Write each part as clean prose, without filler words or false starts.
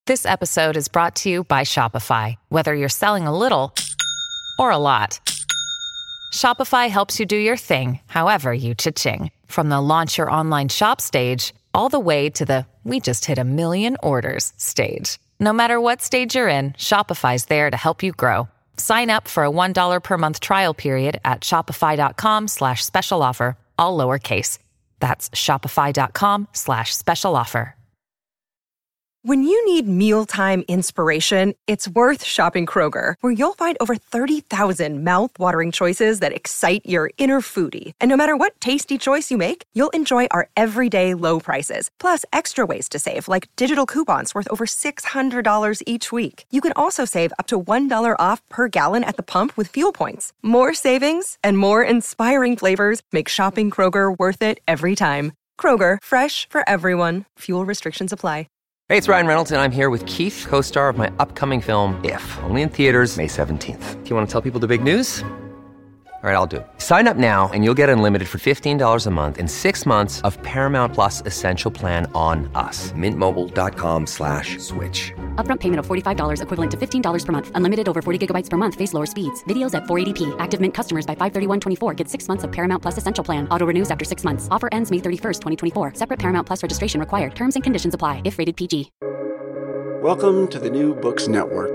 This episode is brought to you by Shopify. Whether you're selling a little or a lot, Shopify helps you do your thing, however you cha-ching. From the launch your online shop stage, all the way to the we just hit 1 million orders stage. No matter what stage you're in, Shopify's there to help you grow. Sign up for a $1 per month trial period at shopify.com/special offer, all lowercase. That's shopify.com/special offer. When you need mealtime inspiration, it's worth shopping Kroger, where you'll find over 30,000 mouth-watering choices that excite your inner foodie. And no matter what tasty choice you make, you'll enjoy our everyday low prices, plus extra ways to save, like digital coupons worth over $600 each week. You can also save up to $1 off per gallon at the pump with fuel points. More savings and more inspiring flavors make shopping Kroger worth it every time. Kroger, fresh for everyone. Fuel restrictions apply. Hey, it's Ryan Reynolds, and I'm here with Keith, co-star of my upcoming film, If, only in theaters May 17th. Do you want to tell people the big news? All right, I'll do it. Sign up now and you'll get unlimited for $15 a month and 6 months of Paramount Plus Essential Plan on us. MintMobile.com/switch. Upfront payment of $45 equivalent to $15 per month. Unlimited over 40 gigabytes per month. Face lower speeds. Videos at 480p. Active Mint customers by 531.24 get 6 months of Paramount Plus Essential Plan. Auto renews after 6 months. Offer ends May 31st, 2024. Separate Paramount Plus registration required. Terms and conditions apply if rated PG. Welcome to the New Books Network.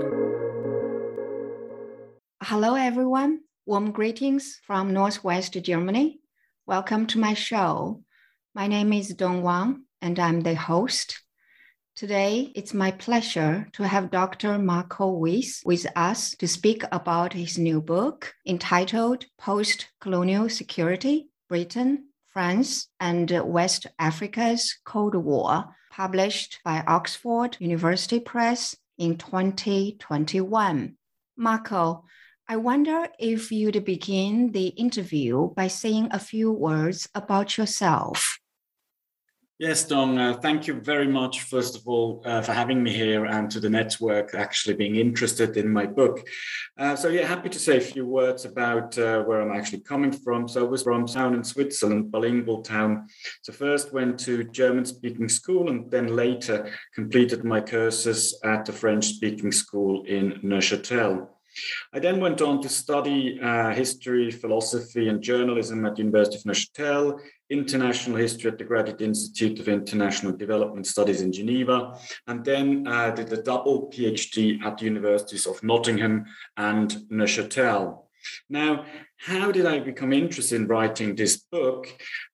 Hello, everyone. Warm greetings from Northwest Germany. Welcome to my show. My name is Dong Wang, and I'm the host. Today, it's my pleasure to have Dr. Marco Wyss with us to speak about his new book entitled Post-Colonial Security, Britain, France, and West Africa's Cold War, published by Oxford University Press in 2021. Marco, I wonder if you'd begin the interview by saying a few words about yourself. Yes, Dong, thank you very much, first of all, for having me here and to the network actually being interested in my book. Happy to say a few words about where I'm actually coming from. So I was from a town in Switzerland, bilingual town. So first went to German-speaking school and then later completed my courses at the French-speaking school in Neuchâtel. I then went on to study history, philosophy, and journalism at the University of Neuchâtel, international history at the Graduate Institute of International Development Studies in Geneva, and then did a double PhD at the Universities of Nottingham and Neuchâtel. Now, how did I become interested in writing this book?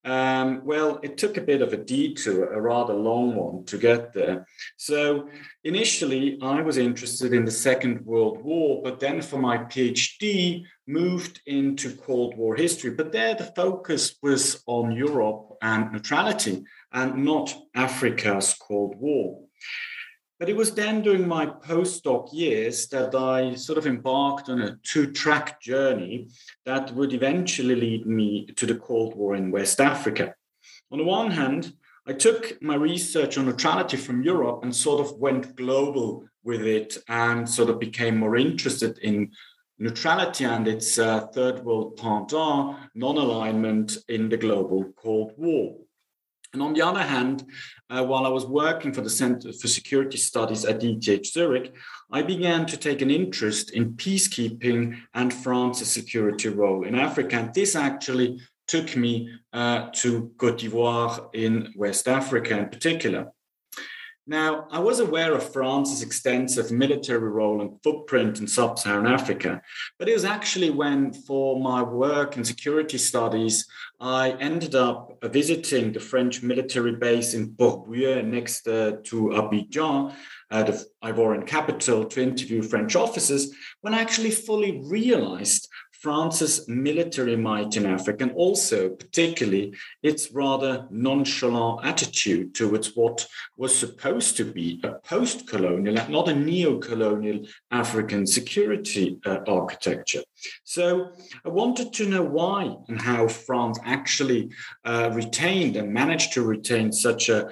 It took a bit of a detour, a rather long one, to get there. So initially, I was interested in the Second World War, but then for my PhD, moved into Cold War history. But there, the focus was on Europe and neutrality and not Africa's Cold War. But it was then during my postdoc years that I sort of embarked on a two-track journey that would eventually lead me to the Cold War in West Africa. On the one hand, I took my research on neutrality from Europe and sort of went global with it and sort of became more interested in neutrality and its third world pendant, non-alignment in the global Cold War. And on the other hand, while I was working for the Center for Security Studies at ETH Zurich, I began to take an interest in peacekeeping and France's security role in Africa. And this actually took me to Côte d'Ivoire in West Africa in particular. Now, I was aware of France's extensive military role and footprint in sub-Saharan Africa, but it was actually when, for my work in security studies, I ended up visiting the French military base in Port-Bouillet next to Abidjan, the Ivorian capital, to interview French officers, when I actually fully realized France's military might in Africa, and also particularly its rather nonchalant attitude towards what was supposed to be a post-colonial, not a neo-colonial African security architecture. So I wanted to know why and how France actually retained and managed to retain such a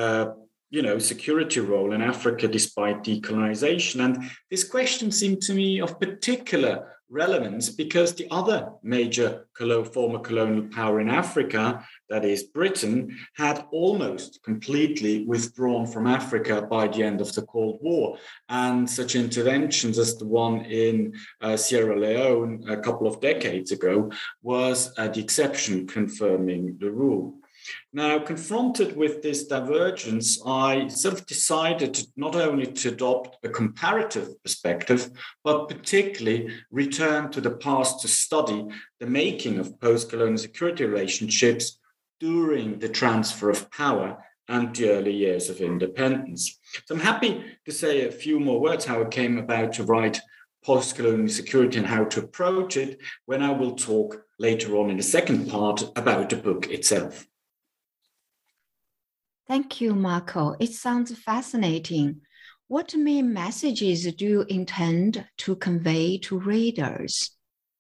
security role in Africa despite decolonization. And this question seemed to me of particular relevance because the other major former colonial power in Africa, that is Britain, had almost completely withdrawn from Africa by the end of the Cold War. And such interventions as the one in Sierra Leone a couple of decades ago was the exception confirming the rule. Now, confronted with this divergence, I sort of decided not only to adopt a comparative perspective, but particularly return to the past to study the making of post-colonial security relationships during the transfer of power and the early years of independence. So I'm happy to say a few more words how I came about to write post-colonial security and how to approach it when I will talk later on in the second part about the book itself. Thank you, Marco. It sounds fascinating. What main messages do you intend to convey to readers?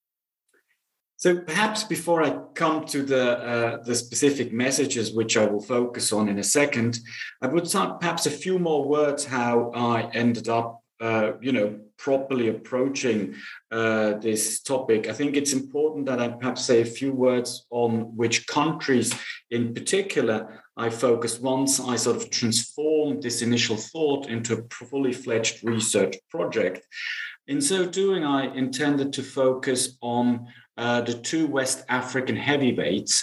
So perhaps before I come to the specific messages, which I will focus on in a second, I would start perhaps a few more words how I ended up properly approaching this topic. I think it's important that I perhaps say a few words on which countries in particular I focused once I sort of transformed this initial thought into a fully fledged research project. In so doing, I intended to focus on the two West African heavyweights,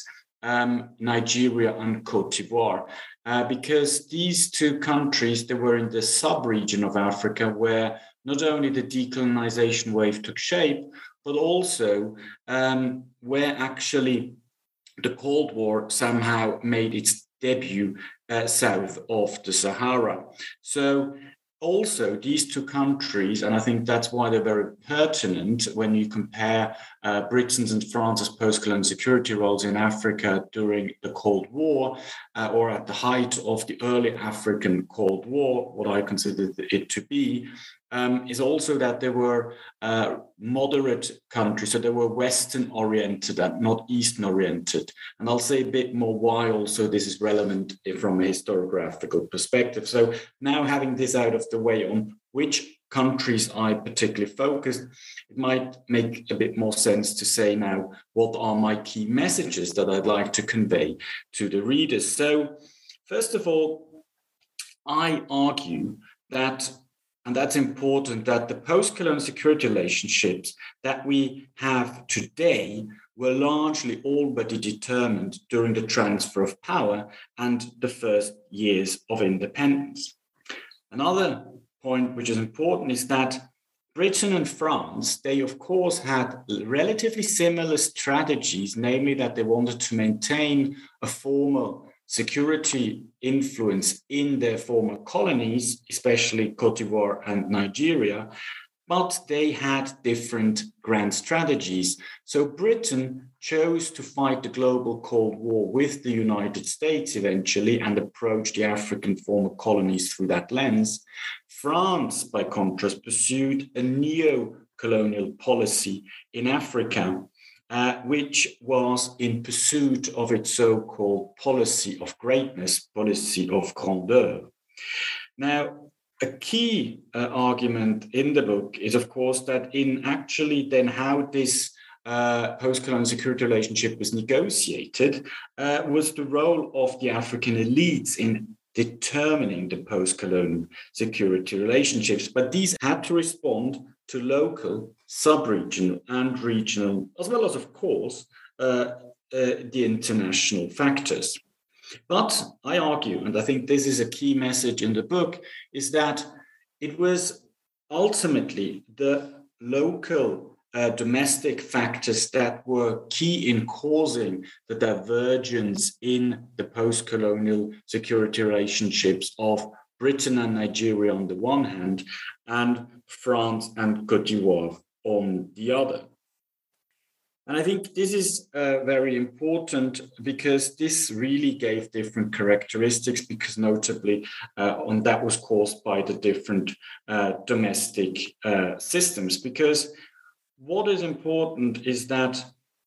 Nigeria and Cote d'Ivoire, because these two countries, they were in the sub-region of Africa where not only the decolonization wave took shape, but also where actually the Cold War somehow made its debut south of the Sahara. So also, these two countries, and I think that's why they're very pertinent when you compare Britain's and France's post-colonial security roles in Africa during the Cold War, or at the height of the early African Cold War, what I consider it to be, is also that they were moderate countries, so they were Western-oriented and not Eastern-oriented. And I'll say a bit more why also this is relevant from a historiographical perspective. So now having this out of the way on which countries I particularly focused, it might make a bit more sense to say now what are my key messages that I'd like to convey to the readers. So first of all, I argue that, and that's important, that the post-colonial security relationships that we have today were largely already determined during the transfer of power and the first years of independence. Another point which is important is that Britain and France, they of course had relatively similar strategies, namely that they wanted to maintain a formal security influence in their former colonies, especially Cote d'Ivoire and Nigeria, but they had different grand strategies. So Britain chose to fight the global Cold War with the United States eventually and approach the African former colonies through that lens. France, by contrast, pursued a neo-colonial policy in Africa, which was in pursuit of its so-called policy of greatness, policy of grandeur. Now, a key argument in the book is, of course, that in actually then how this post-colonial security relationship was negotiated was the role of the African elites in determining the post-colonial security relationships. But these had to respond to local, sub-regional and regional, as well as, of course, the international factors. But I argue, and I think this is a key message in the book, is that it was ultimately the local domestic factors that were key in causing the divergence in the post-colonial security relationships of Britain and Nigeria on the one hand, and France and Cote d'Ivoire on the other. And I think this is very important because this really gave different characteristics, because notably, and that was caused by the different domestic systems. Because what is important is that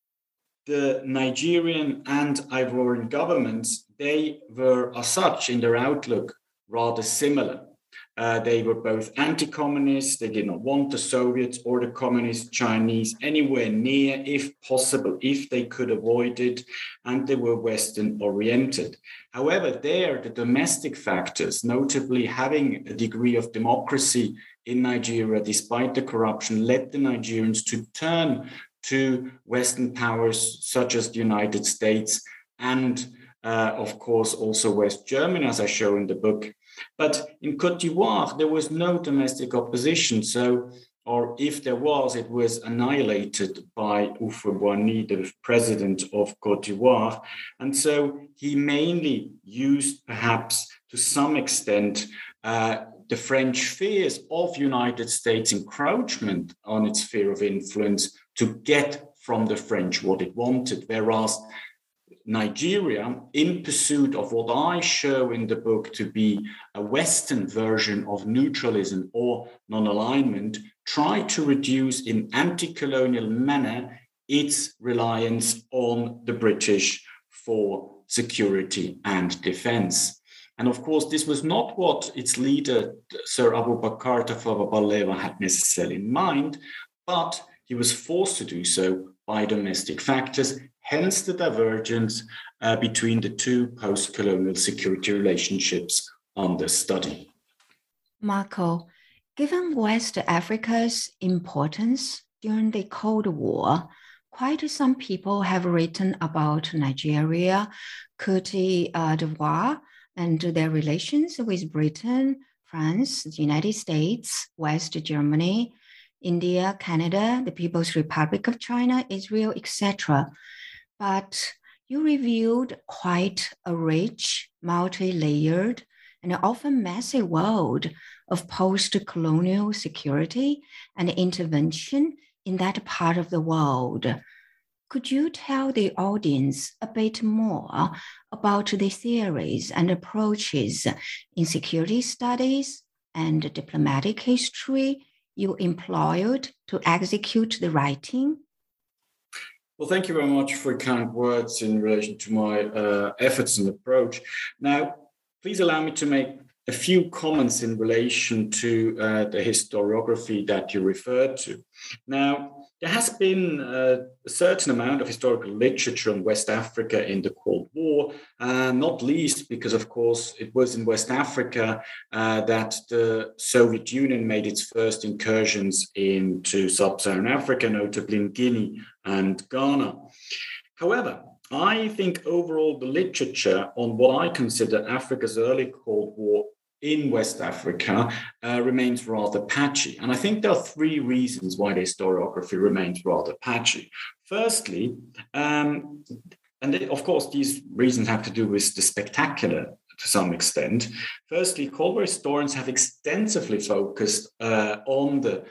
the Nigerian and Ivorian governments, they were as such in their outlook rather similar. They were both anti-communist. They did not want the Soviets or the communist Chinese anywhere near, if possible, if they could avoid it, and they were Western oriented. However, there, the domestic factors, notably having a degree of democracy in Nigeria, despite the corruption, led the Nigerians to turn to Western powers such as the United States and, of course, also West Germany, as I show in the book. But in Côte d'Ivoire, there was no domestic opposition. So, or if there was, it was annihilated by Houphouët-Boigny, the president of Côte d'Ivoire. And so he mainly used, perhaps to some extent, the French fears of United States encroachment on its sphere of influence to get from the French what it wanted, whereas Nigeria, in pursuit of what I show in the book to be a Western version of neutralism or non-alignment, tried to reduce in anti-colonial manner its reliance on the British for security and defense. And of course, this was not what its leader, Sir Abubakar Tafawa Balewa, had necessarily in mind, but he was forced to do so by domestic factors, hence the divergence between the two post-colonial security relationships under study. Marco, given West Africa's importance during the Cold War, quite some people have written about Nigeria, Côte d'Ivoire, and their relations with Britain, France, the United States, West Germany, India, Canada, the People's Republic of China, Israel, etc. But you revealed quite a rich, multi-layered, and often messy world of post-colonial security and intervention in that part of the world. Could you tell the audience a bit more about the theories and approaches in security studies and diplomatic history you employed to execute the writing? Well, thank you very much for kind words in relation to my efforts and approach. Now, please allow me to make a few comments in relation to the historiography that you referred to. Now, there has been a certain amount of historical literature on West Africa in the Cold War, not least because, of course, it was in West Africa that the Soviet Union made its first incursions into sub-Saharan Africa, notably in Guinea and Ghana. However, I think overall the literature on what I consider Africa's early Cold War in West Africa remains rather patchy. And I think there are three reasons why the historiography remains rather patchy. Firstly, and of course, these reasons have to do with the spectacular to some extent. Firstly, Cold War historians have extensively focused on the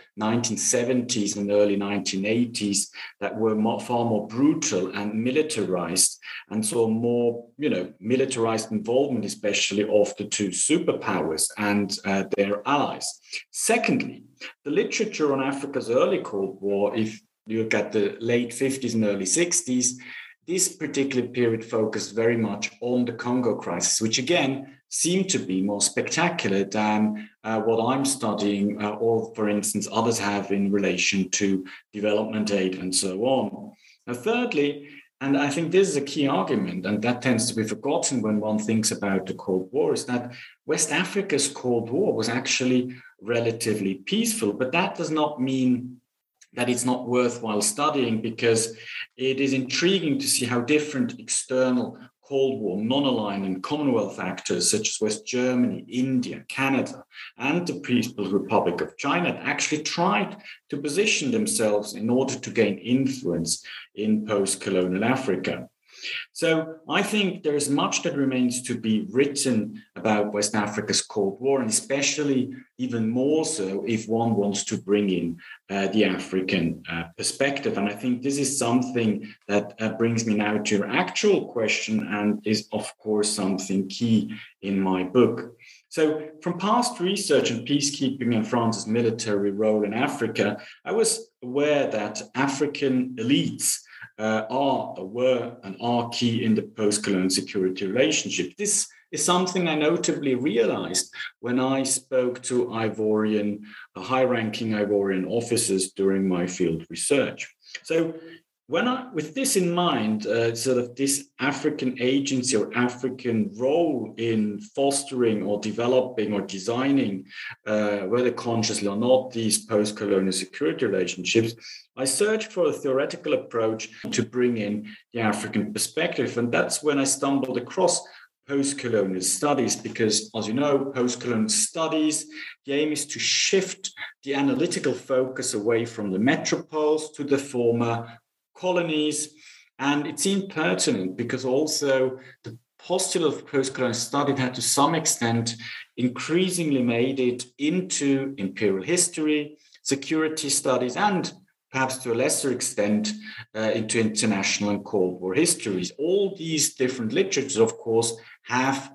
1970s and early 1980s that were far more brutal and militarized, and so more, militarized involvement, especially of the two superpowers and their allies. Secondly, the literature on Africa's early Cold War, if you look at the late 50s and early 60s, this particular period focused very much on the Congo crisis, which again seemed to be more spectacular than what I'm studying, or for instance, others have in relation to development aid and so on. Now, thirdly, and I think this is a key argument, and that tends to be forgotten when one thinks about the Cold War, is that West Africa's Cold War was actually relatively peaceful, but that does not mean that it's not worthwhile studying, because it is intriguing to see how different external Cold War non-alignment Commonwealth actors such as West Germany, India, Canada, and the People's Republic of China actually tried to position themselves in order to gain influence in post-colonial Africa. So I think there is much that remains to be written about West Africa's Cold War, and especially even more so if one wants to bring in the African perspective. And I think this is something that brings me now to your actual question, and is, of course, something key in my book. So from past research on peacekeeping and France's military role in Africa, I was aware that African elites were and are key in the post-colonial security relationship. This is something I notably realized when I spoke to high-ranking Ivorian officers during my field research. So with this in mind, sort of this African agency or African role in fostering or developing or designing, whether consciously or not, these post-colonial security relationships, I searched for a theoretical approach to bring in the African perspective. And that's when I stumbled across post-colonial studies, because, as you know, post-colonial studies, the aim is to shift the analytical focus away from the metropoles to the former colonies. And it seemed pertinent because also the postulate of post-colonial study had to some extent increasingly made it into imperial history, security studies, and perhaps to a lesser extent into international and Cold War histories. All these different literatures, of course, have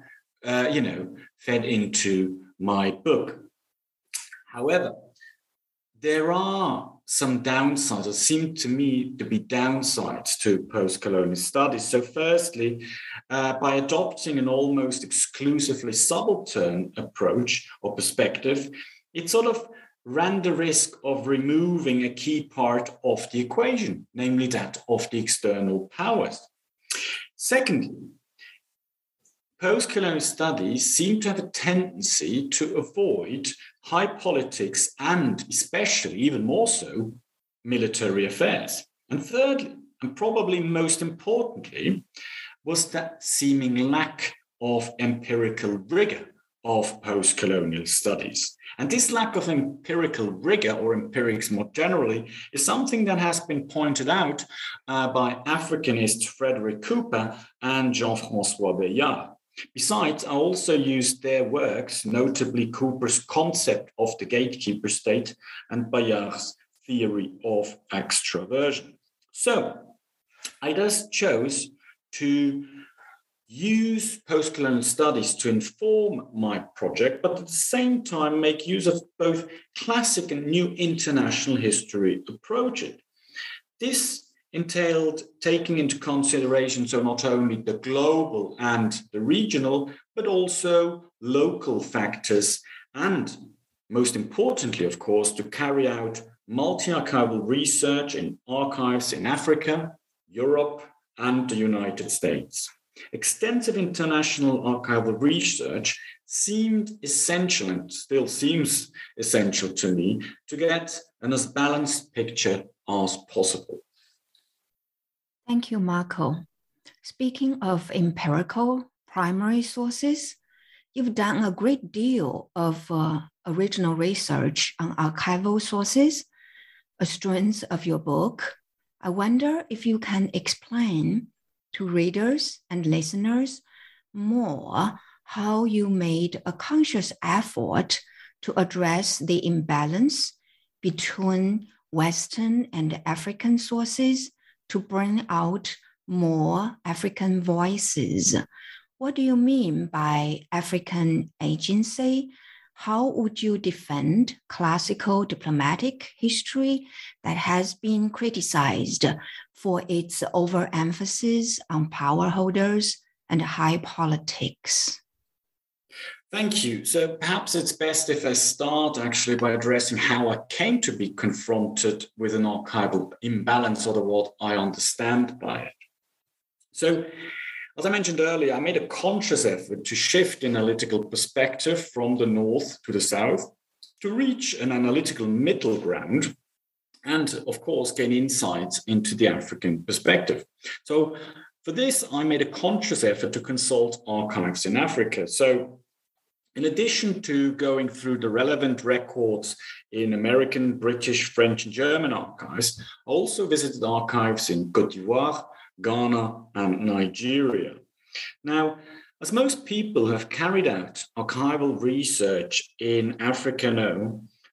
fed into my book. However, there are some downsides, or seem to me to be downsides to post-colonial studies. So firstly, by adopting an almost exclusively subaltern approach or perspective, it sort of ran the risk of removing a key part of the equation, namely that of the external powers. Secondly, post-colonial studies seem to have a tendency to avoid high politics and especially, even more so, military affairs. And thirdly, and probably most importantly, was that seeming lack of empirical rigor of post-colonial studies. And this lack of empirical rigor, or empirics more generally, is something that has been pointed out by Africanist Frederick Cooper and Jean-François Bayard. Besides, I also used their works, notably Cooper's concept of the gatekeeper state and Bayard's theory of extraversion. So I thus chose to use post-colonial studies to inform my project, but at the same time make use of both classic and new international history approaches. This entailed taking into consideration so not only the global and the regional, but also local factors, and most importantly, of course, to carry out multi-archival research in archives in Africa, Europe, and the United States. Extensive international archival research seemed essential, and still seems essential to me, to get an as balanced picture as possible. Thank you, Marco. Speaking of empirical primary sources, you've done a great deal of original research on archival sources, a strength of your book. I wonder if you can explain to readers and listeners more how you made a conscious effort to address the imbalance between Western and African sources to bring out more African voices. What do you mean by African agency? How would you defend classical diplomatic history that has been criticized for its overemphasis on power holders and high politics? Thank you. So perhaps it's best if I start actually by addressing how I came to be confronted with an archival imbalance, or what I understand by it. So, as I mentioned earlier, I made a conscious effort to shift analytical perspective from the north to the south to reach an analytical middle ground and, of course, gain insights into the African perspective. So for this, I made a conscious effort to consult archives in Africa. So in addition to going through the relevant records in American, British, French, and German archives, I also visited archives in Côte d'Ivoire, Ghana, and Nigeria. Now, as most people who have carried out archival research in Africa know,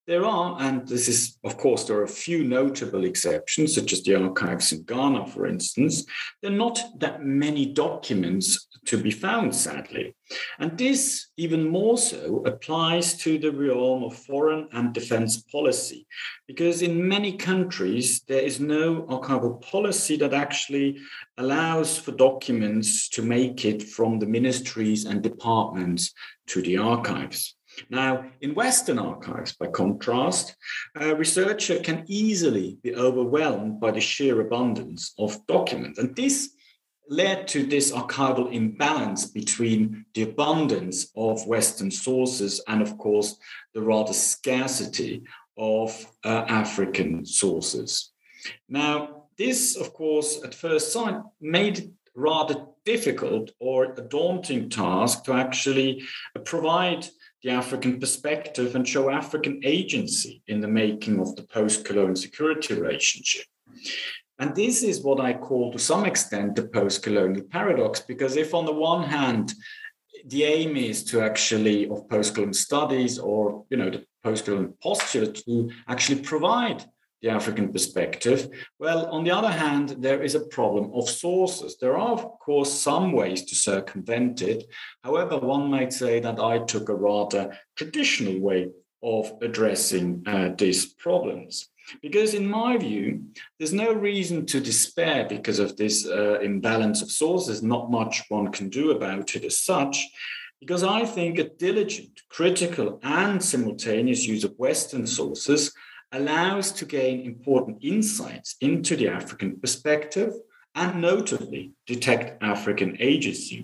there are, and this is, of course, there are a few notable exceptions, such as the archives in Ghana, for instance. There are not that many documents to be found, sadly. And this even more so applies to the realm of foreign and defense policy, because in many countries, there is no archival policy that actually allows for documents to make it from the ministries and departments to the archives. Now, in Western archives, by contrast, a researcher can easily be overwhelmed by the sheer abundance of documents. And this led to this archival imbalance between the abundance of Western sources and, of course, the rather scarcity of African sources. Now, this, of course, at first sight, made it rather difficult or a daunting task to actually provide the African perspective and show African agency in the making of the post-colonial security relationship. And this is what I call, to some extent, the post-colonial paradox, because if on the one hand, the aim is to actually, of post-colonial studies or, the post-colonial posture to actually provide the African perspective, well, on the other hand, there is a problem of sources. There are, of course, some ways to circumvent it. However, one might say that I took a rather traditional way of addressing these problems. Because in my view, there's no reason to despair because of this imbalance of sources. Not much one can do about it as such, because I think a diligent, critical, and simultaneous use of Western sources allows to gain important insights into the African perspective and notably detect African agency.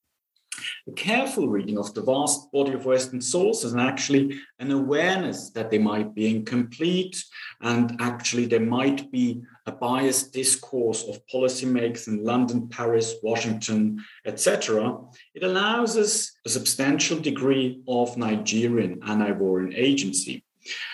A careful reading of the vast body of Western sources and actually an awareness that they might be incomplete and actually there might be a biased discourse of policymakers in London, Paris, Washington, etc., it allows us a substantial degree of Nigerian and Ivorian agency.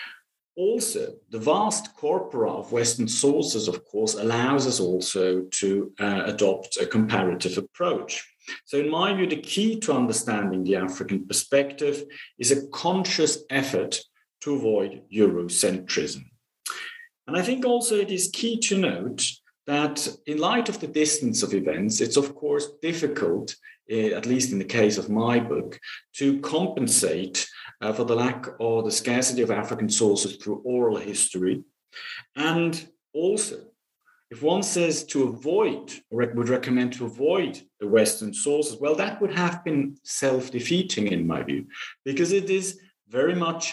Also, the vast corpora of Western sources, of course, allows us also to adopt a comparative approach. So in my view, the key to understanding the African perspective is a conscious effort to avoid Eurocentrism. And I think also it is key to note that in light of the distance of events, it's of course difficult, at least in the case of my book, to compensate for the lack or the scarcity of African sources through oral history. And also, if one says to avoid, or would recommend to avoid the Western sources, well, that would have been self-defeating in my view, because it is very much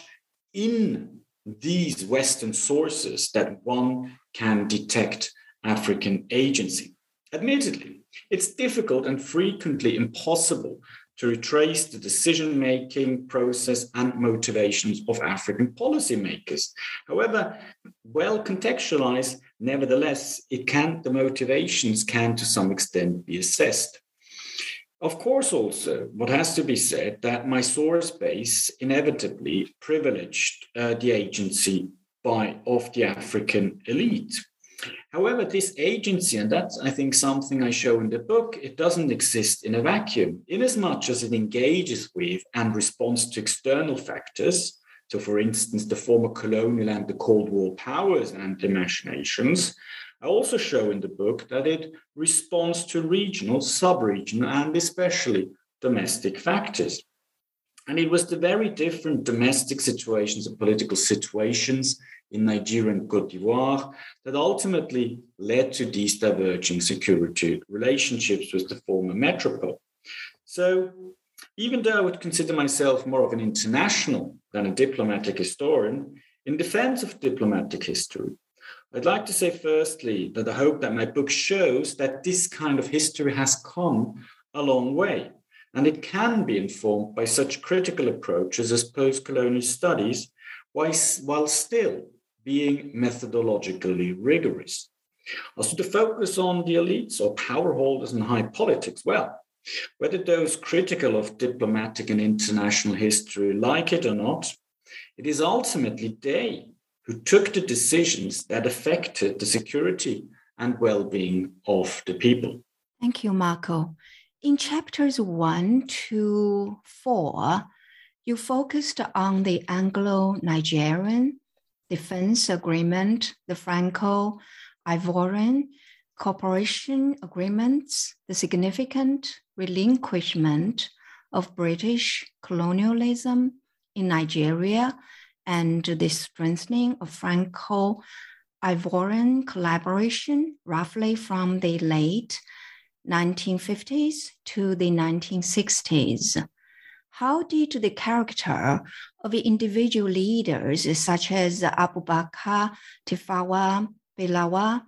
in these Western sources that one can detect African agency. Admittedly, it's difficult and frequently impossible to retrace the decision-making process and motivations of African policymakers. However, well contextualized, nevertheless, the motivations can to some extent be assessed. Of course, also, what has to be said that my source base inevitably privileged the agency of the African elite. However, this agency, and that's, I think, something I show in the book, it doesn't exist in a vacuum, inasmuch as it engages with and responds to external factors. So, for instance, the former colonial and the Cold War powers and their machinations. I also show in the book that it responds to regional, sub-regional, and especially domestic factors. And it was the very different domestic situations and political situations in Nigeria and Cote d'Ivoire that ultimately led to these diverging security relationships with the former metropole. So even though I would consider myself more of an international than a diplomatic historian, in defense of diplomatic history, I'd like to say firstly that I hope that my book shows that this kind of history has come a long way, and it can be informed by such critical approaches as post-colonial studies, while still being methodologically rigorous. Also, to focus on the elites or power holders in high politics, well, whether those critical of diplomatic and international history like it or not, it is ultimately they who took the decisions that affected the security and well-being of the people. Thank you, Marco. In chapters 1 to 4, You focused on the Anglo-Nigerian Defense Agreement, the Franco-Ivorian Cooperation Agreements, the significant relinquishment of British colonialism in Nigeria, and the strengthening of Franco-Ivorian collaboration roughly from the late 1950s to the 1960s. How did the character of individual leaders such as Abubakar Tafawa Balewa,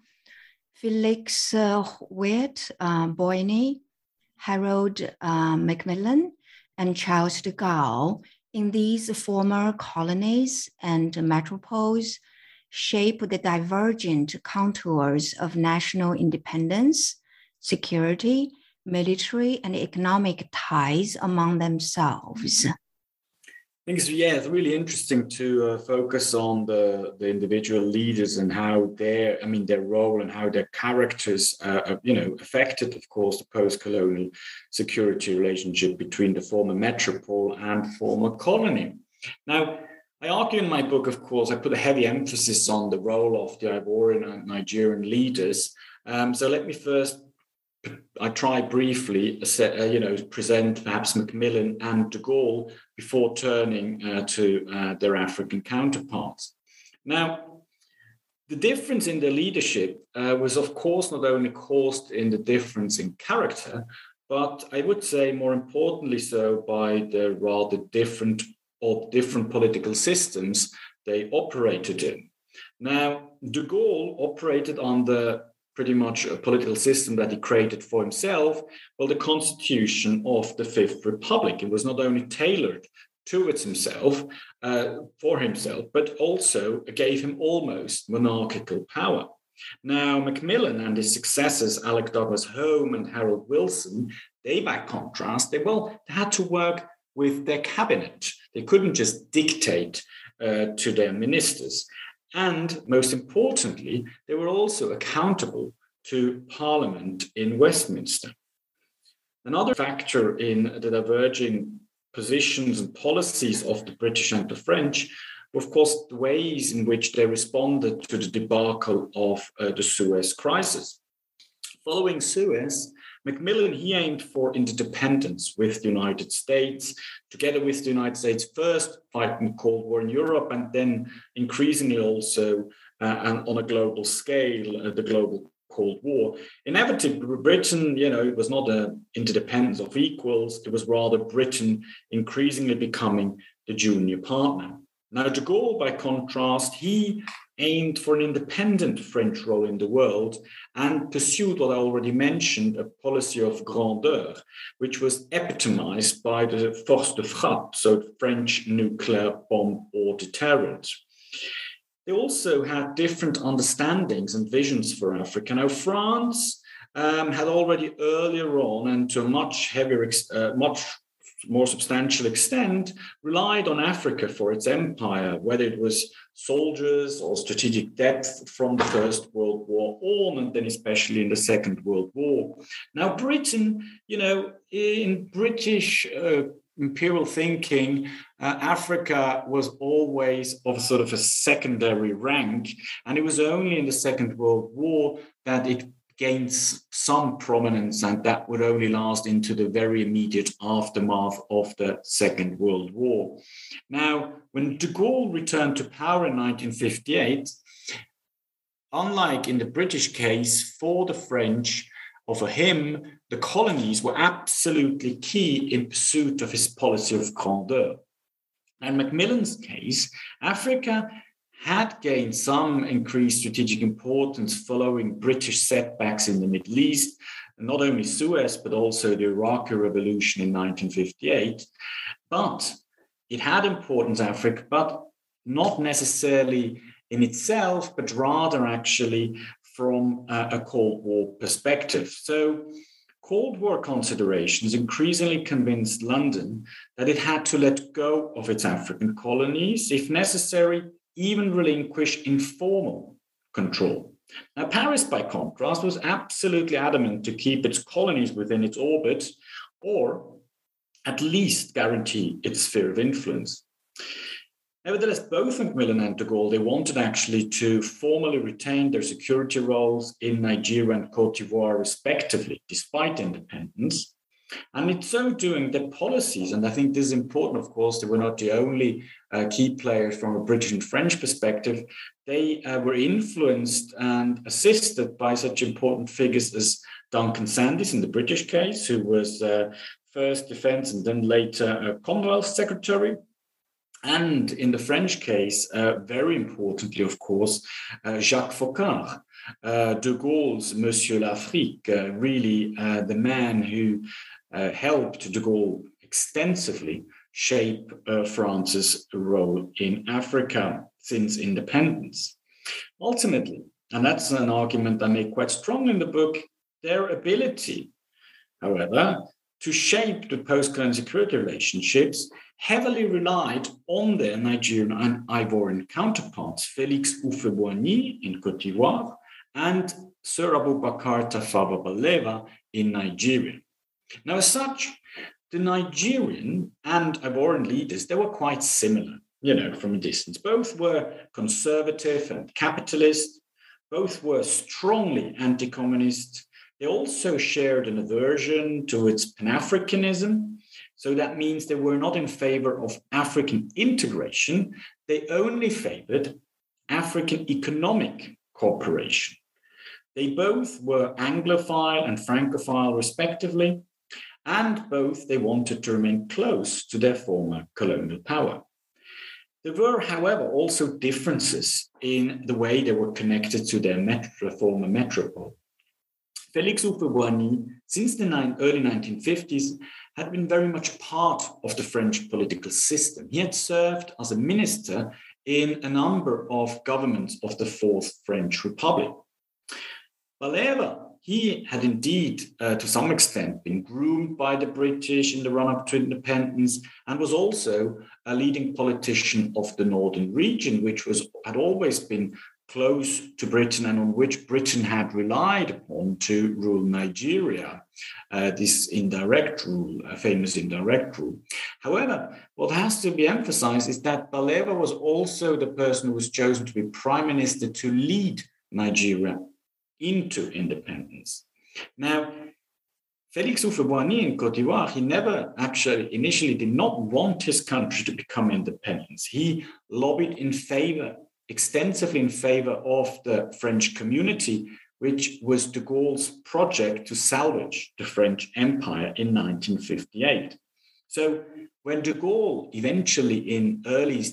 Felix Wirt Boigny, Harold Macmillan, and Charles de Gaulle in these former colonies and metropoles shape the divergent contours of national independence, security, military, and economic ties among themselves? I think it's really interesting to focus on the individual leaders and how their role and how their characters, affected, of course, the post-colonial security relationship between the former metropole and former colony. Now, I argue in my book, of course, I put a heavy emphasis on the role of the Ivorian and Nigerian leaders. So let me first, I try briefly, present perhaps Macmillan and de Gaulle before turning to their African counterparts. Now, the difference in their leadership was, of course, not only caused in the difference in character, but I would say more importantly so by the rather different political systems they operated in. Now, de Gaulle operated under pretty much a political system that he created for himself, the Constitution of the Fifth Republic. It was not only tailored towards himself, for himself, but also gave him almost monarchical power. Now, Macmillan and his successors, Alec Douglas Home and Harold Wilson, they, by contrast, they had to work with their cabinet. They couldn't just dictate to their ministers. And most importantly, they were also accountable to Parliament in Westminster. Another factor in the diverging positions and policies of the British and the French were, of course, the ways in which they responded to the debacle of the Suez Crisis. Following Suez, Macmillan, he aimed for interdependence with the United States, together with the United States first fighting the Cold War in Europe, and then increasingly also on a global scale, the global Cold War. Inevitably, Britain, it was not an interdependence of equals, it was rather Britain increasingly becoming the junior partner. Now, de Gaulle, by contrast, he aimed for an independent French role in the world and pursued what I already mentioned, a policy of grandeur, which was epitomized by the force de frappe, so French nuclear bomb or deterrent. They also had different understandings and visions for Africa. Now, France had already earlier on, and to a much more substantial extent, relied on Africa for its empire, whether it was soldiers or strategic depth from the First World War on, and then especially in the Second World War. Now, Britain, in British imperial thinking, Africa was always of sort of a secondary rank, and it was only in the Second World War that it gains some prominence, and that would only last into the very immediate aftermath of the Second World War. Now, when de Gaulle returned to power in 1958, unlike in the British case, for the French, or for him, the colonies were absolutely key in pursuit of his policy of grandeur. In Macmillan's case, Africa had gained some increased strategic importance following British setbacks in the Middle East, not only Suez, but also the Iraqi Revolution in 1958. But it had importance, Africa, but not necessarily in itself, but rather actually from a Cold War perspective. So Cold War considerations increasingly convinced London that it had to let go of its African colonies, if necessary, even relinquish informal control. Now, Paris, by contrast, was absolutely adamant to keep its colonies within its orbit, or at least guarantee its sphere of influence. Nevertheless, both Macmillan and de Gaulle, they wanted actually to formally retain their security roles in Nigeria and Cote d'Ivoire, respectively, despite independence. And in so doing, their policies, and I think this is important, of course, they were not the only key players from a British and French perspective. They were influenced and assisted by such important figures as Duncan Sandys in the British case, who was first Defence and then later Commonwealth Secretary. And in the French case, very importantly, of course, Jacques Foccart, de Gaulle's Monsieur l'Afrique, really the man who helped de Gaulle extensively shape France's role in Africa since independence. Ultimately, and that's an argument I make quite strong in the book, their ability, however, to shape the post-colonial security relationships heavily relied on their Nigerian and Ivorian counterparts, Félix Houphouët-Boigny in Côte d'Ivoire and Sir Abubakar Tafawa Balewa in Nigeria. Now, as such, the Nigerian and Ivorian leaders, they were quite similar, from a distance. Both were conservative and capitalist. Both were strongly anti-communist. They also shared an aversion towards Pan-Africanism. So that means they were not in favor of African integration. They only favored African economic cooperation. They both were Anglophile and Francophile, respectively, and both they wanted to remain close to their former colonial power. There were, however, also differences in the way they were connected to their former metropole. Félix Houphouët-Boigny, since the early 1950s, had been very much part of the French political system. He had served as a minister in a number of governments of the Fourth French Republic. Balewa, he had indeed, to some extent, been groomed by the British in the run-up to independence and was also a leading politician of the northern region, which had always been close to Britain and on which Britain had relied upon to rule Nigeria, this indirect rule, famous indirect rule. However, what has to be emphasized is that Balewa was also the person who was chosen to be prime minister to lead Nigeria into independence. Now, Félix Houphouët-Boigny in Côte d'Ivoire, he never actually initially did not want his country to become independent. He lobbied extensively in favor of the French community, which was de Gaulle's project to salvage the French Empire in 1958. So when de Gaulle eventually in late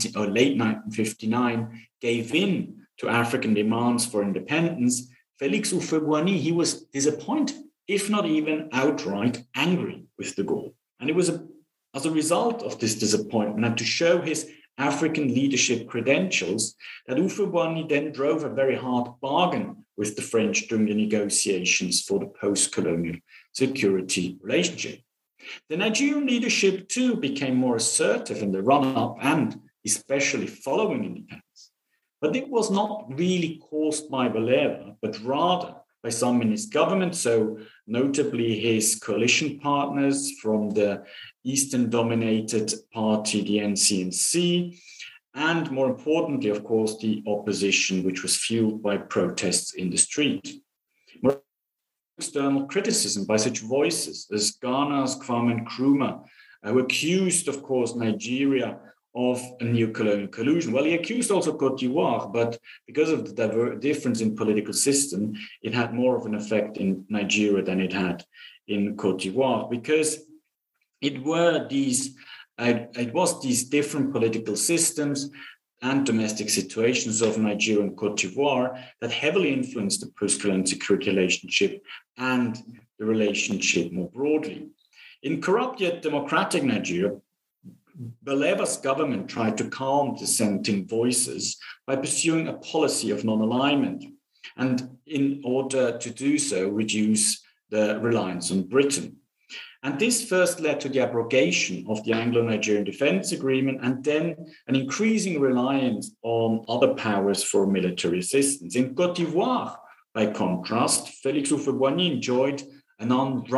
1959 gave in to African demands for independence, Félix Houphouët-Boigny, he was disappointed, if not even outright angry with de Gaulle. And it was as a result of this disappointment and to show his African leadership credentials that Houphouët-Boigny then drove a very hard bargain with the French during the negotiations for the post-colonial security relationship. The Nigerian leadership too became more assertive in the run-up and especially following independence. But it was not really caused by Balewa, but rather by some in his government, so notably his coalition partners from the Eastern-dominated party, the NCNC, and more importantly, of course, the opposition, which was fueled by protests in the street. More external criticism by such voices as Ghana's Kwame Nkrumah, who accused, of course, Nigeria of a neo-colonial collusion. Well, he accused also Côte d'Ivoire, but because of the difference in political system, it had more of an effect in Nigeria than it had in Côte d'Ivoire, because it was these different political systems and domestic situations of Nigeria and Côte d'Ivoire that heavily influenced the post-colonial security relationship and the relationship more broadly. In corrupt yet democratic Nigeria, Balewa's government tried to calm dissenting voices by pursuing a policy of non-alignment, and in order to do so, reduce the reliance on Britain. And this first led to the abrogation of the Anglo-Nigerian Defence Agreement and then an increasing reliance on other powers for military assistance. In Côte d'Ivoire, by contrast, Félix Houphouët-Boigny enjoyed an unrivaled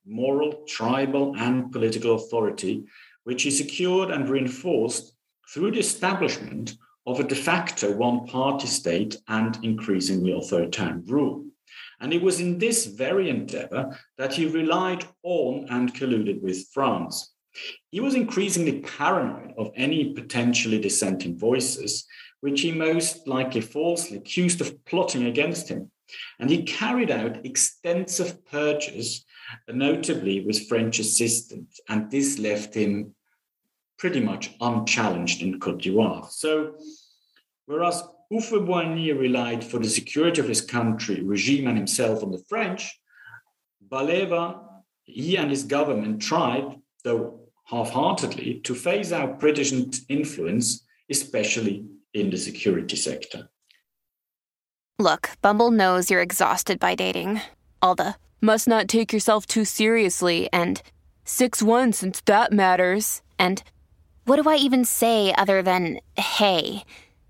moral, tribal, and political authority, which he secured and reinforced through the establishment of a de facto one-party state and increasingly authoritarian rule. And it was in this very endeavor that he relied on and colluded with France. He was increasingly paranoid of any potentially dissenting voices, which he most likely falsely accused of plotting against him. And he carried out extensive purges, notably with French assistance, and this left him pretty much unchallenged in Côte d'Ivoire. So, whereas Houphouët-Boigny relied for the security of his country, regime, and himself on the French, Baleva, he and his government tried, though half-heartedly, to phase out British influence, especially in the security sector. Look, Bumble knows you're exhausted by dating. All the must not take yourself too seriously and 6'1" since that matters. And what do I even say other than hey?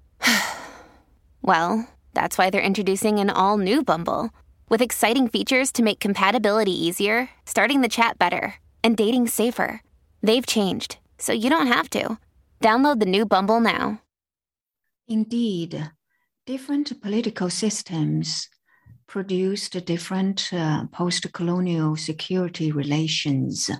Well, that's why they're introducing an all-new Bumble with exciting features to make compatibility easier, starting the chat better, and dating safer. They've changed, so you don't have to. Download the new Bumble now. Indeed, different political systems produced different post-colonial security relations.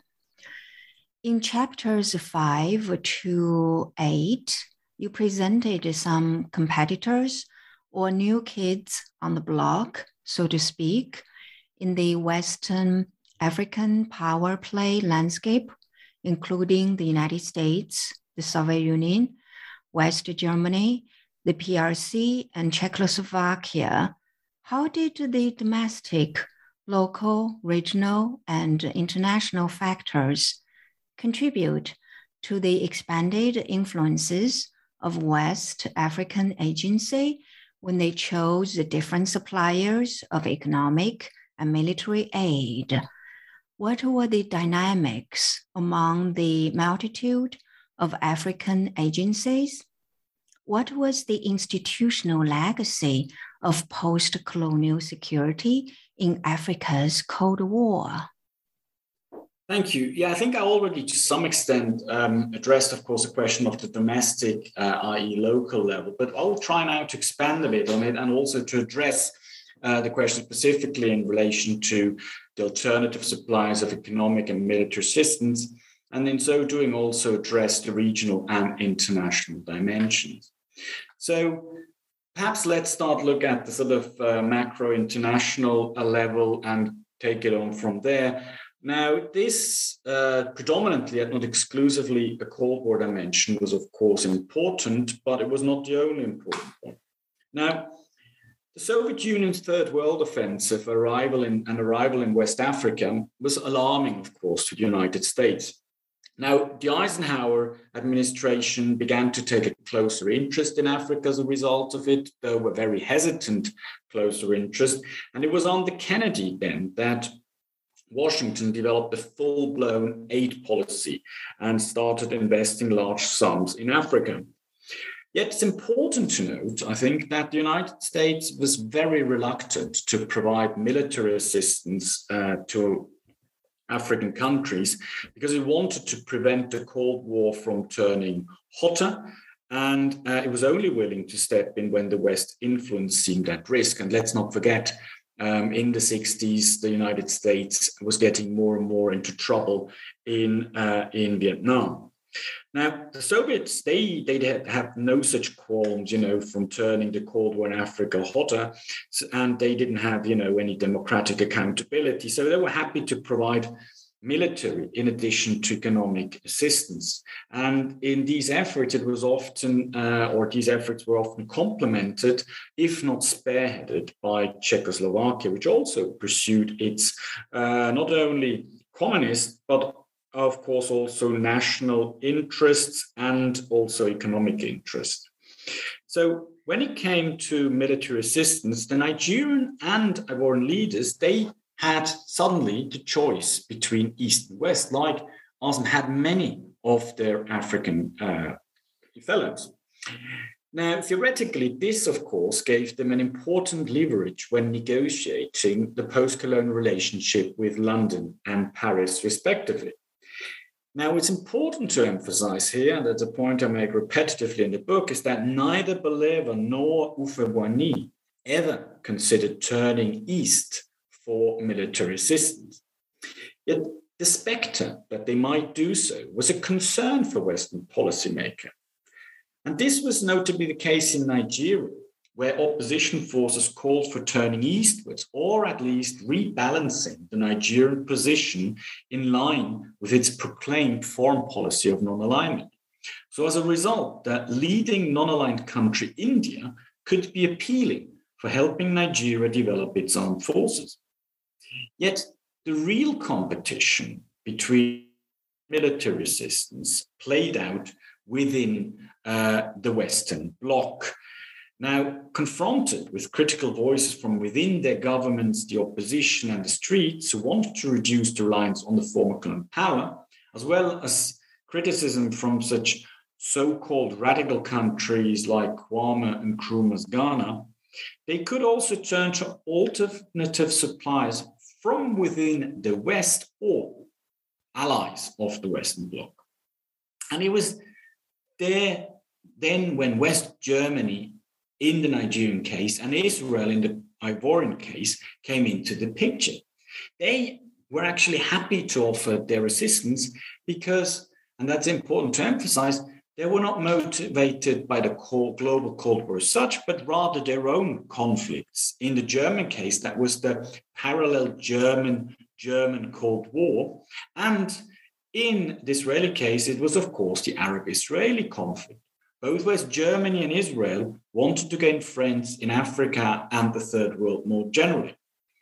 In chapters 5 to 8, you presented some competitors or new kids on the block, so to speak, in the Western African power play landscape, including the United States, the Soviet Union, West Germany, the PRC, and Czechoslovakia. How did the domestic, local, regional, and international factors contribute to the expanded influences of West African agency when they chose the different suppliers of economic and military aid? What were the dynamics among the multitude of African agencies? What was the institutional legacy of post-colonial security in Africa's Cold War? Thank you. Yeah, I think I already to some extent addressed, of course, the question of the domestic, i.e. local level, but I'll try now to expand a bit on it and also to address the question specifically in relation to the alternative supplies of economic and military assistance, and in so doing also address the regional and international dimensions. So perhaps let's start look at the sort of macro international level and take it on from there. Now, this predominantly and not exclusively a Cold War dimension was, of course, important, but it was not the only important one. Now, the Soviet Union's Third World Offensive arrival in West Africa was alarming, of course, to the United States. Now, the Eisenhower administration began to take a closer interest in Africa as a result of it, though a very hesitant closer interest. And it was under Kennedy then that Washington developed a full-blown aid policy and started investing large sums in Africa. Yet it's important to note, I think, that the United States was very reluctant to provide military assistance to African countries because it wanted to prevent the Cold War from turning hotter. And it was only willing to step in when the West influence seemed at risk. And let's not forget, in the 60s, the United States was getting more and more into trouble in Vietnam. Now, the Soviets, they had no such qualms, from turning the Cold War in Africa hotter, and they didn't have, any democratic accountability. So they were happy to provide military in addition to economic assistance. And in these efforts, it was often, these efforts were often complemented, if not spearheaded, by Czechoslovakia, which also pursued its not only communist, but of course also national interests and also economic interests. So when it came to military assistance, the Nigerian and Ivorian leaders, they had suddenly the choice between East and West, like ASEM had many of their African fellows. Now, theoretically, this, of course, gave them an important leverage when negotiating the post-colonial relationship with London and Paris, respectively. Now, it's important to emphasize here, and that's a point I make repetitively in the book, is that neither Balewa nor Houphouët-Boigny ever considered turning east for military assistance. Yet the specter that they might do so was a concern for Western policymakers. And this was notably the case in Nigeria, where opposition forces called for turning eastwards, or at least rebalancing the Nigerian position in line with its proclaimed foreign policy of non-alignment. So as a result, the leading non-aligned country, India, could be appealing for helping Nigeria develop its armed forces. Yet the real competition between military assistance played out within the Western Bloc. Now, confronted with critical voices from within their governments, the opposition and the streets who wanted to reduce the reliance on the former colonial power, as well as criticism from such so-called radical countries like Kwame Nkrumah's Ghana, they could also turn to alternative supplies from within the West or allies of the Western Bloc. And it was there then when West Germany in the Nigerian case and Israel in the Ivorian case came into the picture. They were actually happy to offer their assistance because, and that's important to emphasize, they were not motivated by the global Cold War as such, but rather their own conflicts. In the German case, that was the parallel German Cold War. And in the Israeli case, it was, of course, the Arab-Israeli conflict. Both West Germany and Israel wanted to gain friends in Africa and the Third World more generally.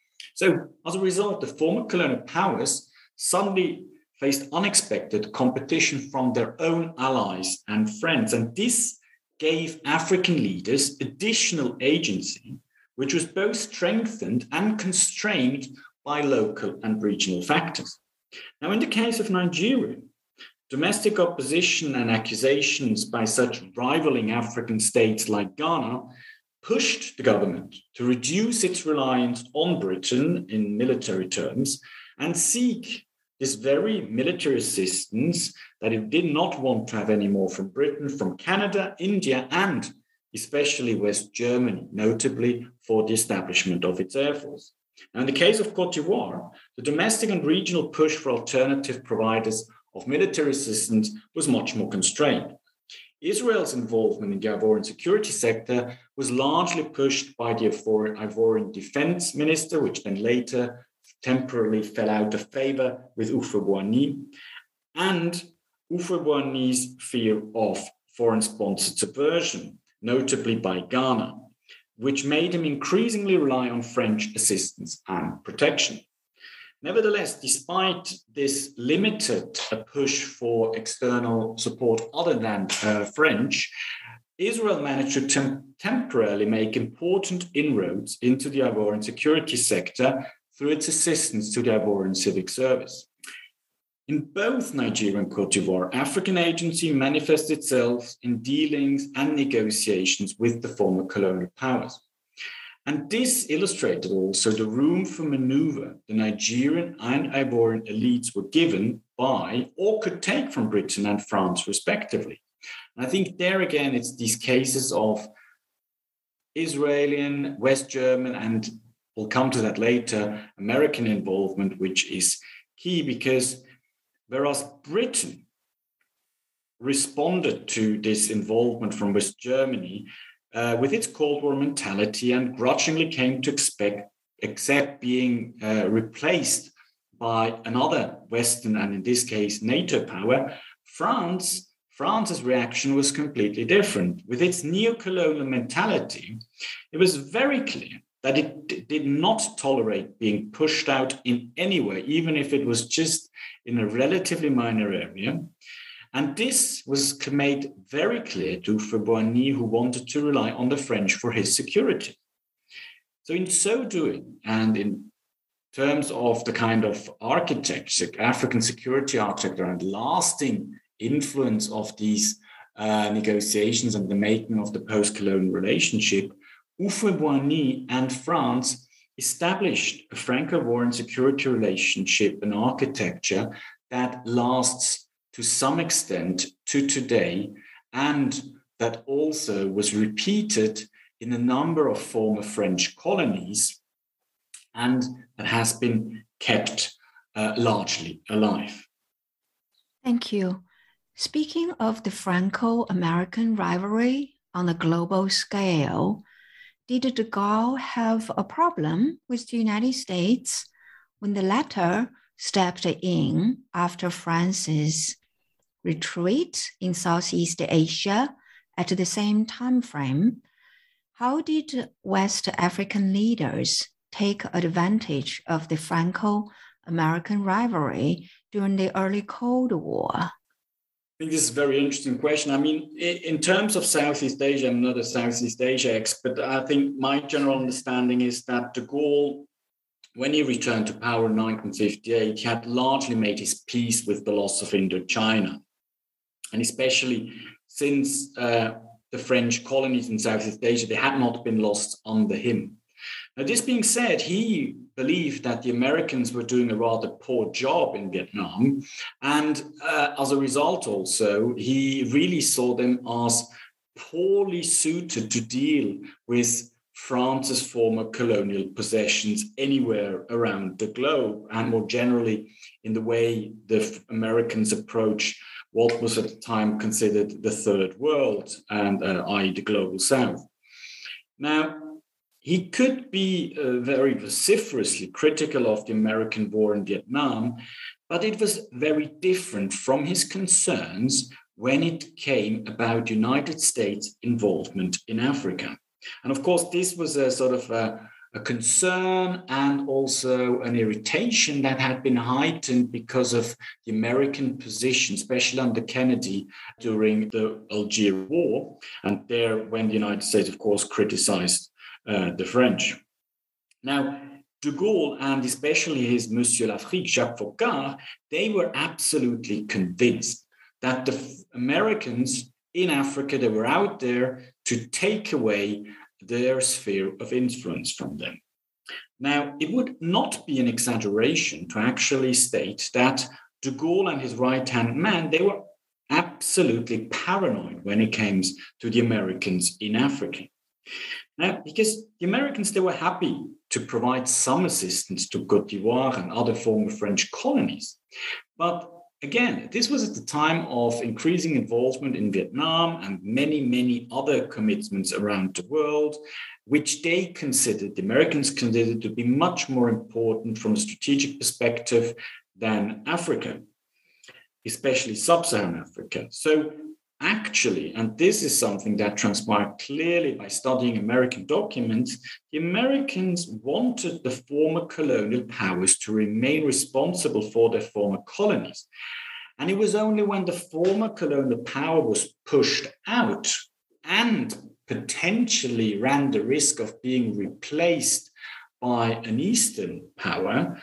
So as a result, the former colonial powers suddenly faced unexpected competition from their own allies and friends. And this gave African leaders additional agency, which was both strengthened and constrained by local and regional factors. Now, in the case of Nigeria, domestic opposition and accusations by such rivaling African states like Ghana pushed the government to reduce its reliance on Britain in military terms and seek this very military assistance that it did not want to have any more from Britain, from Canada, India, and especially West Germany, notably for the establishment of its air force. Now, in the case of Côte d'Ivoire, the domestic and regional push for alternative providers of military assistance was much more constrained. Israel's involvement in the Ivorian security sector was largely pushed by the Ivorian defense minister, which then later temporarily fell out of favor with Houphouët-Boigny, and Houphouët-Boigny's fear of foreign-sponsored subversion, notably by Ghana, which made him increasingly rely on French assistance and protection. Nevertheless, despite this limited push for external support other than French, Israel managed to temporarily make important inroads into the Ivorian security sector through its assistance to the Ivorian Civic Service. In both Nigeria and Côte d'Ivoire, African agency manifests itself in dealings and negotiations with the former colonial powers. And this illustrated also the room for maneuver the Nigerian and Ivorian elites were given by or could take from Britain and France, respectively. And I think there again, it's these cases of Israeli, West German, and we'll come to that later, American involvement, which is key because whereas Britain responded to this involvement from West Germany with its Cold War mentality and grudgingly came to accept being replaced by another Western, and in this case, NATO power, France's reaction was completely different. With its neo-colonial mentality, it was very clear that it did not tolerate being pushed out in any way, even if it was just in a relatively minor area. And this was made very clear to Houphouët-Boigny, who wanted to rely on the French for his security. So in so doing, and in terms of the kind of architecture, African security architecture and lasting influence of these negotiations and the making of the post-colonial relationship, Houphouët-Boigny and France established a Franco-war and security relationship and architecture that lasts to some extent to today, and that also was repeated in a number of former French colonies, and that has been kept largely alive. Thank you. Speaking of the Franco-American rivalry on a global scale, did de Gaulle have a problem with the United States when the latter stepped in after France's retreat in Southeast Asia at the same time frame? How did West African leaders take advantage of the Franco-American rivalry during the early Cold War? I think this is a very interesting question. I mean, in terms of Southeast Asia, I'm not a Southeast Asia expert, but I think my general understanding is that de Gaulle, when he returned to power in 1958, he had largely made his peace with the loss of Indochina. And especially since the French colonies in Southeast Asia, they had not been lost under him. Now, this being said, he believed that the Americans were doing a rather poor job in Vietnam. And as a result also, he really saw them as poorly suited to deal with France's former colonial possessions anywhere around the globe, and more generally in the way the Americans approach what was at the time considered the third world, and i.e. the global south. Now, he could be very vociferously critical of the American war in Vietnam, but it was very different from his concerns when it came about United States involvement in Africa. And of course, this was a sort of a concern and also an irritation that had been heightened because of the American position, especially under Kennedy during the Algeria War. And there, when the United States, of course, criticized the French. Now, de Gaulle and especially his Monsieur l'Afrique, Jacques Foccart, they were absolutely convinced that the Americans in Africa, they were out there to take away their sphere of influence from them. Now, it would not be an exaggeration to actually state that de Gaulle and his right-hand man, they were absolutely paranoid when it came to the Americans in Africa. Now, because the Americans, they were happy to provide some assistance to Côte d'Ivoire and other former French colonies. But again, this was at the time of increasing involvement in Vietnam and many, many other commitments around the world, which they considered, the Americans considered, to be much more important from a strategic perspective than Africa, especially sub-Saharan Africa. So actually, and this is something that transpired clearly by studying American documents, the Americans wanted the former colonial powers to remain responsible for their former colonies. And it was only when the former colonial power was pushed out and potentially ran the risk of being replaced by an Eastern power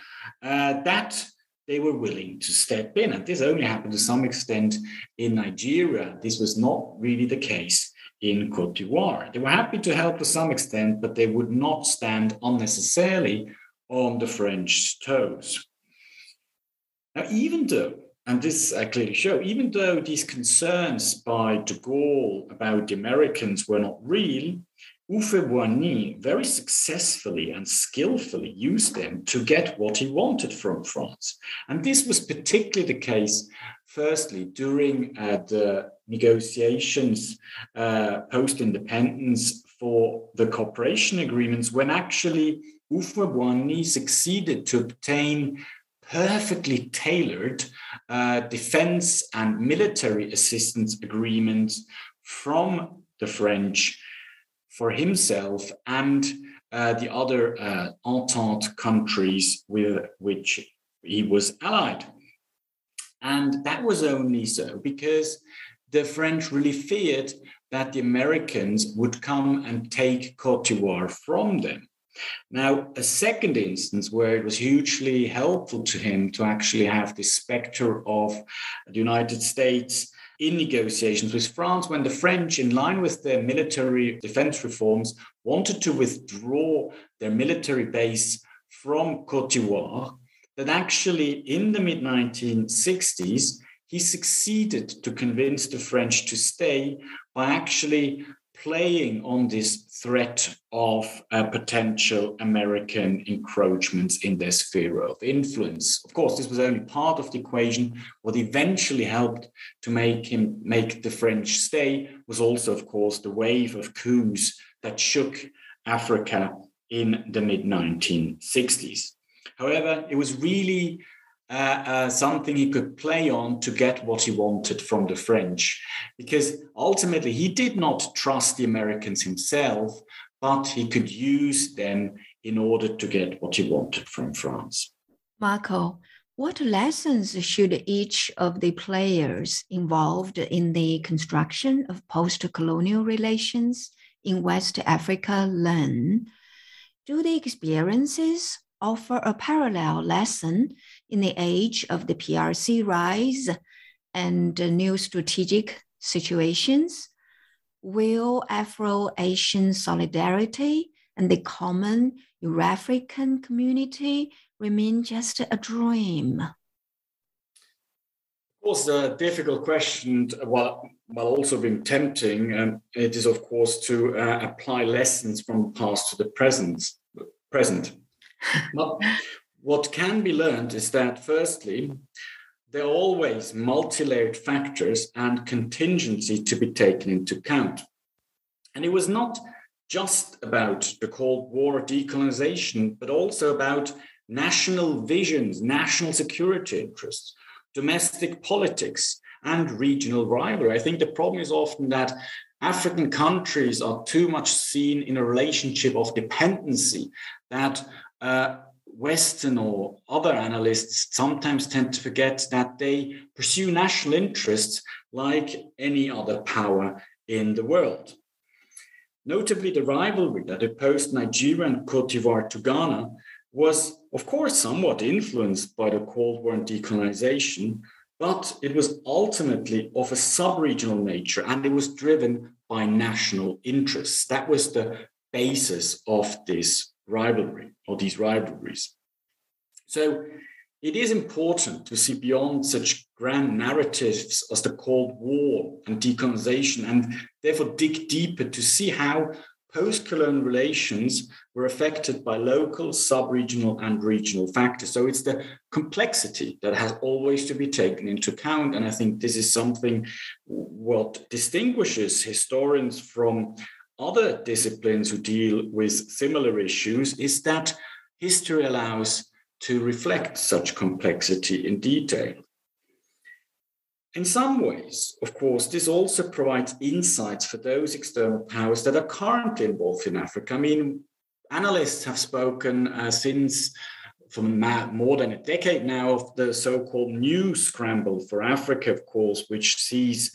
that they were willing to step in. And this only happened to some extent in Nigeria. This was not really the case in Côte d'Ivoire. They were happy to help to some extent, but they would not stand unnecessarily on the French toes. Now, even though, and this I clearly show, even though these concerns by de Gaulle about the Americans were not real, Houphouët-Boigny very successfully and skillfully used them to get what he wanted from France. And this was particularly the case, firstly, during the negotiations post-independence for the cooperation agreements, when actually Houphouët-Boigny succeeded to obtain perfectly tailored defense and military assistance agreements from the French for himself and the other Entente countries with which he was allied. And that was only so because the French really feared that the Americans would come and take Côte d'Ivoire from them. Now, a second instance where it was hugely helpful to him to actually have the specter of the United States in negotiations with France when the French, in line with their military defense reforms, wanted to withdraw their military base from Côte d'Ivoire, that actually in the mid-1960s, he succeeded to convince the French to stay by actually playing on this threat of potential American encroachments in their sphere of influence. Of course, this was only part of the equation. What eventually helped to make the French stay was also, of course, the wave of coups that shook Africa in the mid-1960s. However, it was really something he could play on to get what he wanted from the French, because ultimately he did not trust the Americans himself, but he could use them in order to get what he wanted from France. Marco, what lessons should each of the players involved in the construction of post-colonial relations in West Africa learn? Do the experiences offer a parallel lesson in the age of the PRC rise and new strategic situations? Will Afro-Asian solidarity and the common Euro-African community remain just a dream? Of course, a difficult question, while also being tempting, it is, of course, to apply lessons from the past to the present. But what can be learned is that, firstly, there are always multi-layered factors and contingency to be taken into account. And it was not just about the Cold War decolonization, but also about national visions, national security interests, domestic politics, and regional rivalry. I think the problem is often that African countries are too much seen in a relationship of dependency, that Western or other analysts sometimes tend to forget that they pursue national interests like any other power in the world. Notably, the rivalry that opposed Nigeria and Côte d'Ivoire to Ghana was, of course, somewhat influenced by the Cold War and decolonization, but it was ultimately of a sub-regional nature, and it was driven by national interests. That was the basis of this rivalry or these rivalries. So it is important to see beyond such grand narratives as the Cold War and decolonization, and therefore dig deeper to see how post-colonial relations were affected by local, sub-regional and regional factors. So it's the complexity that has always to be taken into account. And I think this is something what distinguishes historians from other disciplines who deal with similar issues, is that history allows to reflect such complexity in detail. In some ways, of course, this also provides insights for those external powers that are currently involved in Africa. I mean, analysts have spoken for more than a decade now of the so-called new scramble for Africa, of course, which sees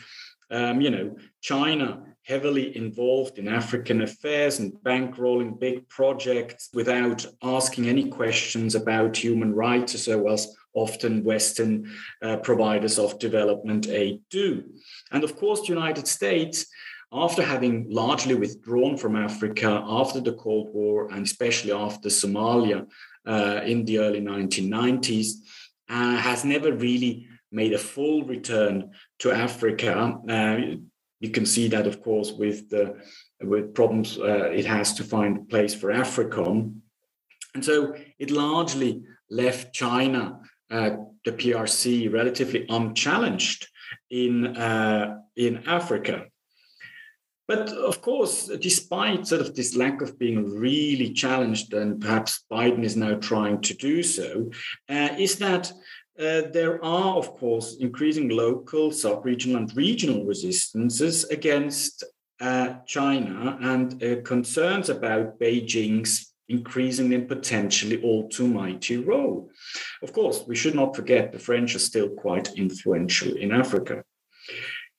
China heavily involved in African affairs and bankrolling big projects without asking any questions about human rights, as well as often Western providers of development aid do. And of course, the United States, after having largely withdrawn from Africa after the Cold War, and especially after Somalia in the early 1990s, has never really made a full return to Africa. You can see that, of course, with problems it has to find a place for AFRICOM. And so it largely left China, the PRC, relatively unchallenged in Africa. But of course, despite sort of this lack of being really challenged, and perhaps Biden is now trying to do so, is that there are, of course, increasing local, sub-regional and regional resistances against China, and concerns about Beijing's increasing and potentially all too mighty role. Of course, we should not forget the French are still quite influential in Africa.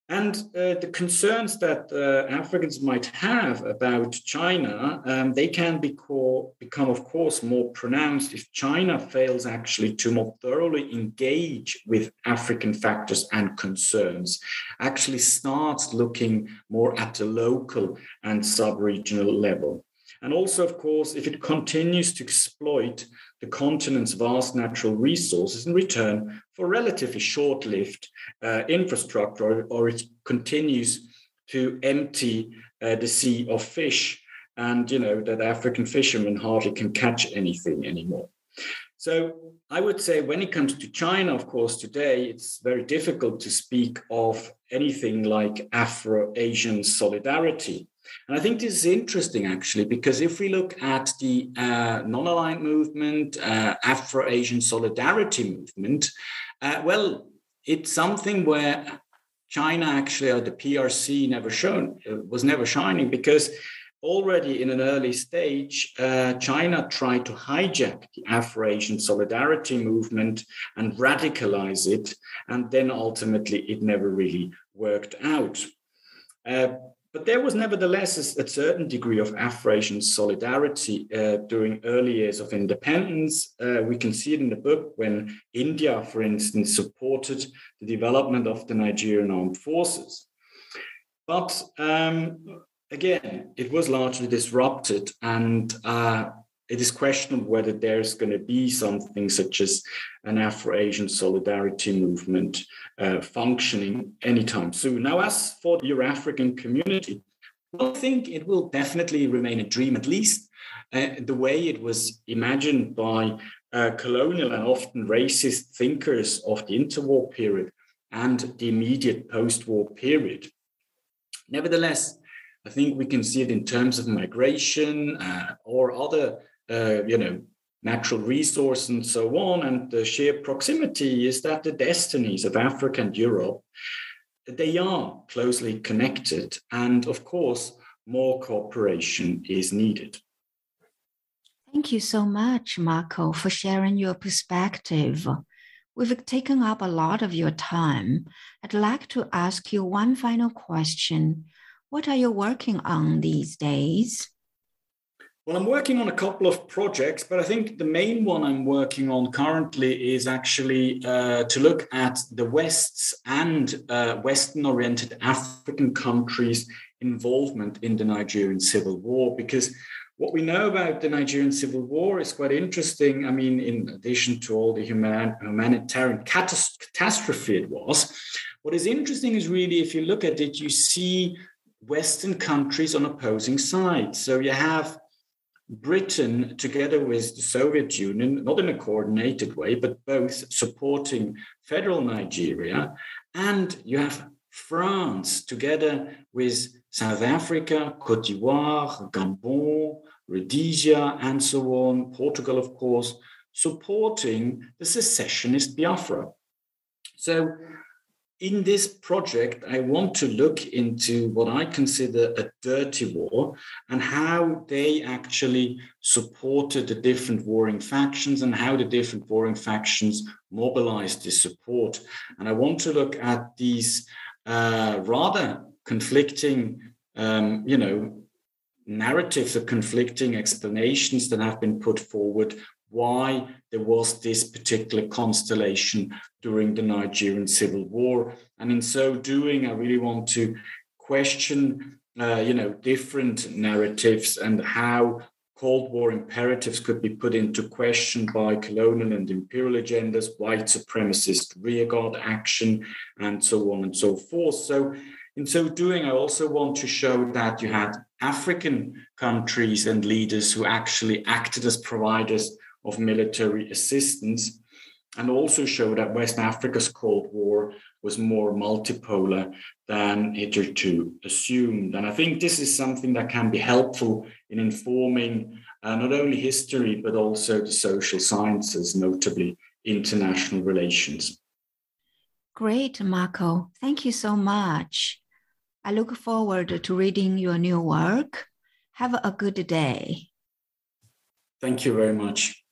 And the concerns that Africans might have about China, they can become, of course, more pronounced if China fails actually to more thoroughly engage with African factors and concerns, actually starts looking more at the local and sub-regional level. And also, of course, if it continues to exploit the continent's vast natural resources in return for relatively short-lived infrastructure, or it continues to empty the sea of fish, and that African fishermen hardly can catch anything anymore. So I would say when it comes to China, of course, today it's very difficult to speak of anything like Afro-Asian solidarity. And I think this is interesting, actually, because if we look at the non-aligned movement, Afro-Asian solidarity movement, well, it's something where China actually, or the PRC, was never shining, because already in an early stage, China tried to hijack the Afro-Asian solidarity movement and radicalize it, and then ultimately it never really worked out. But there was nevertheless a certain degree of Afro-Asian solidarity during early years of independence. We can see it in the book when India, for instance, supported the development of the Nigerian armed forces. But again, it was largely disrupted, and it is questionable whether there's going to be something such as an Afro-Asian solidarity movement functioning anytime soon. Now, as for the Euro-African community, I think it will definitely remain a dream, at least the way it was imagined by colonial and often racist thinkers of the interwar period and the immediate post-war period. Nevertheless, I think we can see it in terms of migration or other natural resource and so on, and the sheer proximity is that the destinies of Africa and Europe, they are closely connected, and of course, more cooperation is needed. Thank you so much, Marco, for sharing your perspective. We've taken up a lot of your time. I'd like to ask you one final question. What are you working on these days? Well, I'm working on a couple of projects, but I think the main one I'm working on currently is actually to look at the West's and Western-oriented African countries' involvement in the Nigerian Civil War, because what we know about the Nigerian Civil War is quite interesting. I mean, in addition to all the humanitarian catastrophe it was, what is interesting is really, if you look at it, you see Western countries on opposing sides. So you have Britain, together with the Soviet Union, not in a coordinated way, but both supporting federal Nigeria. And you have France, together with South Africa, Cote d'Ivoire, Gabon, Rhodesia, and so on, Portugal, of course, supporting the secessionist Biafra. So in this project, I want to look into what I consider a dirty war and how they actually supported the different warring factions and how the different warring factions mobilized this support. And I want to look at these rather conflicting, narratives or conflicting explanations that have been put forward why there was this particular constellation during the Nigerian Civil War. And in so doing, I really want to question, different narratives and how Cold War imperatives could be put into question by colonial and imperial agendas, white supremacist rearguard action, and so on and so forth. So in so doing, I also want to show that you had African countries and leaders who actually acted as providers of military assistance, and also show that West Africa's Cold War was more multipolar than hitherto assumed. And I think this is something that can be helpful in informing not only history, but also the social sciences, notably international relations. Great, Marco. Thank you so much. I look forward to reading your new work. Have a good day. Thank you very much.